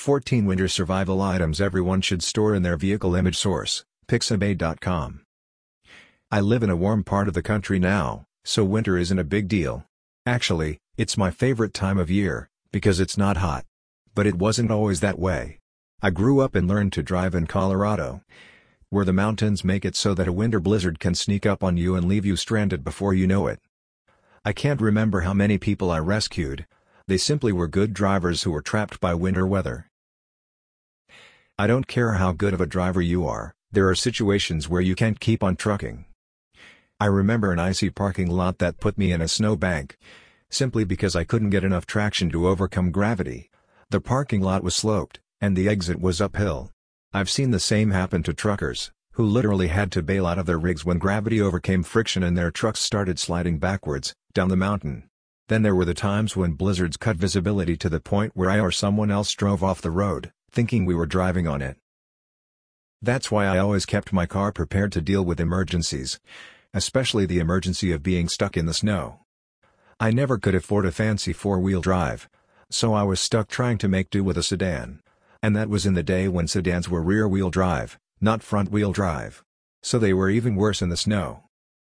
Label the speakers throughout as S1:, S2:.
S1: 14 Winter Survival Items Everyone Should Store in Their Vehicle. Image source, Pixabay.com. I live in a warm part of the country now, so winter isn't a big deal. Actually, it's my favorite time of year, because it's not hot. But it wasn't always that way. I grew up and learned to drive in Colorado, where the mountains make it so that a winter blizzard can sneak up on you and leave you stranded before you know it. I can't remember how many people I rescued. They simply were good drivers who were trapped by winter weather. I don't care how good of a driver you are, there are situations where you can't keep on trucking. I remember an icy parking lot that put me in a snowbank, simply because I couldn't get enough traction to overcome gravity. The parking lot was sloped, and the exit was uphill. I've seen the same happen to truckers, who literally had to bail out of their rigs when gravity overcame friction and their trucks started sliding backwards, down the mountain. Then there were the times when blizzards cut visibility to the point where I or someone else drove off the road, thinking we were driving on it. That's why I always kept my car prepared to deal with emergencies, especially the emergency of being stuck in the snow. I never could afford a fancy four-wheel drive, so I was stuck trying to make do with a sedan. And that was in the day when sedans were rear-wheel drive, not front-wheel drive. So they were even worse in the snow.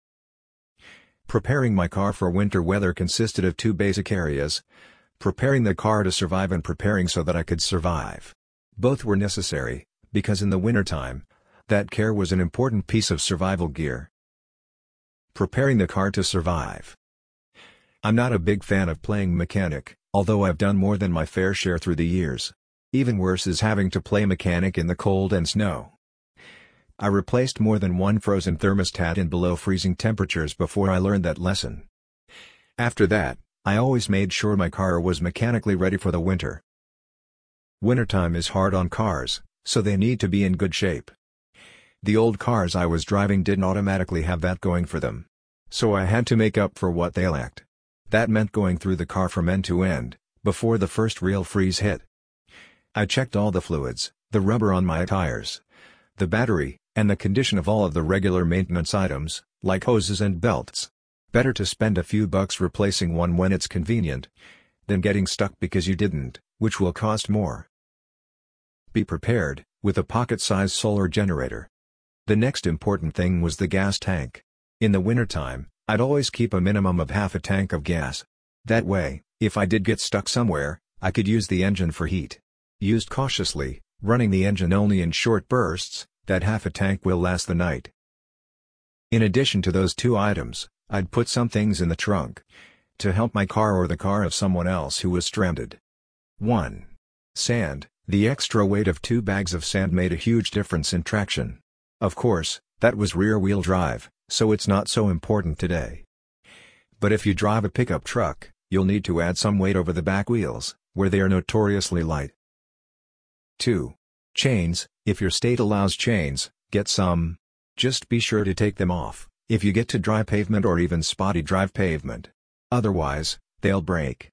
S1: Preparing my car for winter weather consisted of two basic areas: preparing the car to survive and preparing so that I could survive. Both were necessary, because in the wintertime, that care was an important piece of survival gear. Preparing the car to survive. I'm not a big fan of playing mechanic, although I've done more than my fair share through the years. Even worse is having to play mechanic in the cold and snow. I replaced more than one frozen thermostat in below freezing temperatures before I learned that lesson. After that, I always made sure my car was mechanically ready for the winter. Wintertime is hard on cars, so they need to be in good shape. The old cars I was driving didn't automatically have that going for them. So I had to make up for what they lacked. That meant going through the car from end to end, before the first real freeze hit. I checked all the fluids, the rubber on my tires, the battery, and the condition of all of the regular maintenance items, like hoses and belts. Better to spend a few bucks replacing one when it's convenient, than getting stuck because you didn't, which will cost more. Be prepared, with a pocket-sized solar generator. The next important thing was the gas tank. In the wintertime, I'd always keep a minimum of half a tank of gas. That way, if I did get stuck somewhere, I could use the engine for heat. Used cautiously, running the engine only in short bursts, that half a tank will last the night. In addition to those two items, I'd put some things in the trunk, to help my car or the car of someone else who was stranded. 1. Sand. The extra weight of 2 bags of sand made a huge difference in traction. Of course, that was rear-wheel drive, so it's not so important today. But if you drive a pickup truck, you'll need to add some weight over the back wheels, where they are notoriously light. 2. Chains. If your state allows chains, get some. Just be sure to take them off, if you get to dry pavement or even spotty drive pavement. Otherwise, they'll break.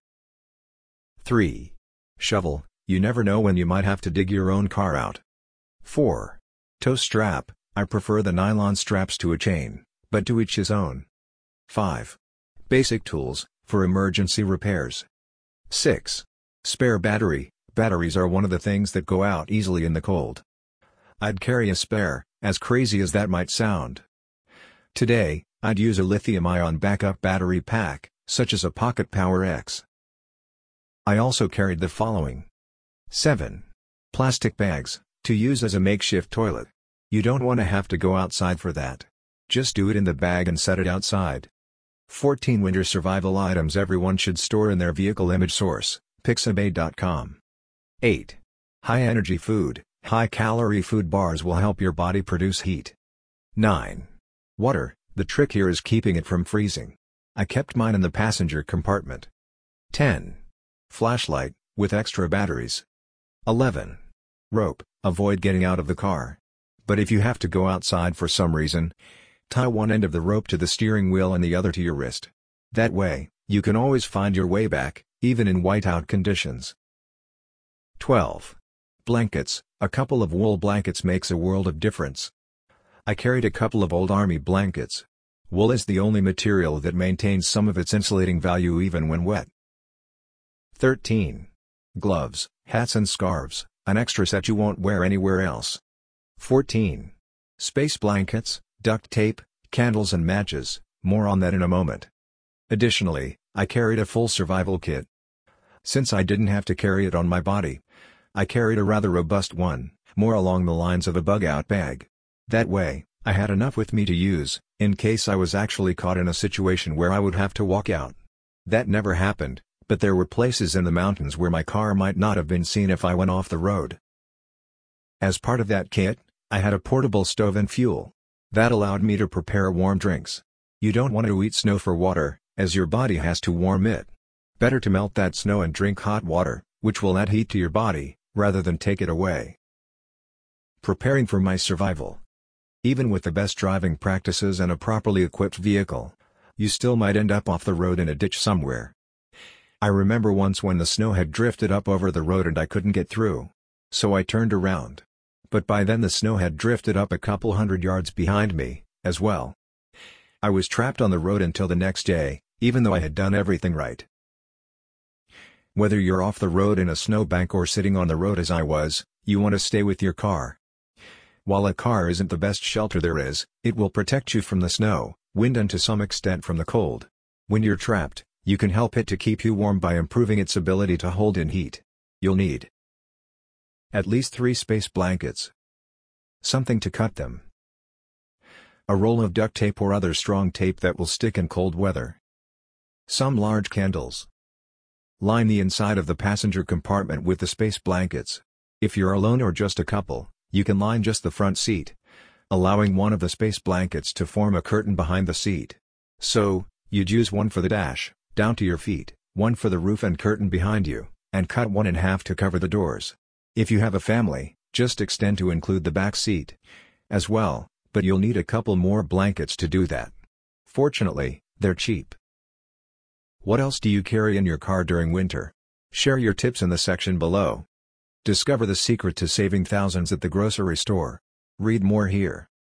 S1: 3. Shovel. You never know when you might have to dig your own car out. 4. Tow strap. I prefer the nylon straps to a chain, but to each his own. 5. Basic tools, for emergency repairs. 6. Spare battery. Batteries are one of the things that go out easily in the cold. I'd carry a spare, as crazy as that might sound. Today, I'd use a lithium-ion backup battery pack, such as a Pocket Power X. I also carried the following. 7. Plastic bags, to use as a makeshift toilet. You don't want to have to go outside for that. Just do it in the bag and set it outside. 14 Winter Survival Items Everyone Should Store in Their Vehicle. Image source, Pixabay.com. 8. High-energy food. High-calorie food bars will help your body produce heat. 9. Water. The trick here is keeping it from freezing. I kept mine in the passenger compartment. 10. Flashlight, with extra batteries. 11. Rope. Avoid getting out of the car. But if you have to go outside for some reason, tie one end of the rope to the steering wheel and the other to your wrist. That way, you can always find your way back, even in whiteout conditions. 12. Blankets. A couple of wool blankets makes a world of difference. I carried a couple of old army blankets. Wool is the only material that maintains some of its insulating value even when wet. 13. Gloves, hats and scarves. An extra set you won't wear anywhere else. 14. Space blankets, duct tape, candles and matches, more on that in a moment. Additionally, I carried a full survival kit. Since I didn't have to carry it on my body, I carried a rather robust one, more along the lines of a bug-out bag. That way, I had enough with me to use, in case I was actually caught in a situation where I would have to walk out. That never happened, but there were places in the mountains where my car might not have been seen if I went off the road. As part of that kit, I had a portable stove and fuel. That allowed me to prepare warm drinks. You don't want to eat snow for water, as your body has to warm it. Better to melt that snow and drink hot water, which will add heat to your body, rather than take it away. Preparing for my survival. Even with the best driving practices and a properly equipped vehicle, you still might end up off the road in a ditch somewhere. I remember once when the snow had drifted up over the road and I couldn't get through. So I turned around. But by then the snow had drifted up a couple 100 yards behind me, as well. I was trapped on the road until the next day, even though I had done everything right. Whether you're off the road in a snowbank or sitting on the road as I was, you want to stay with your car. While a car isn't the best shelter there is, it will protect you from the snow, wind and to some extent from the cold. When you're trapped, you can help it to keep you warm by improving its ability to hold in heat. You'll need at least 3 space blankets. Something to cut them. A roll of duct tape or other strong tape that will stick in cold weather. Some large candles. Line the inside of the passenger compartment with the space blankets. If you're alone or just a couple, you can line just the front seat, allowing one of the space blankets to form a curtain behind the seat. So, you'd use one for the dash, down to your feet, one for the roof and curtain behind you, and cut one in half to cover the doors. If you have a family, just extend to include the back seat as well, but you'll need a couple more blankets to do that. Fortunately, they're cheap. What else do you carry in your car during winter? Share your tips in the section below. Discover the secret to saving thousands at the grocery store. Read more here.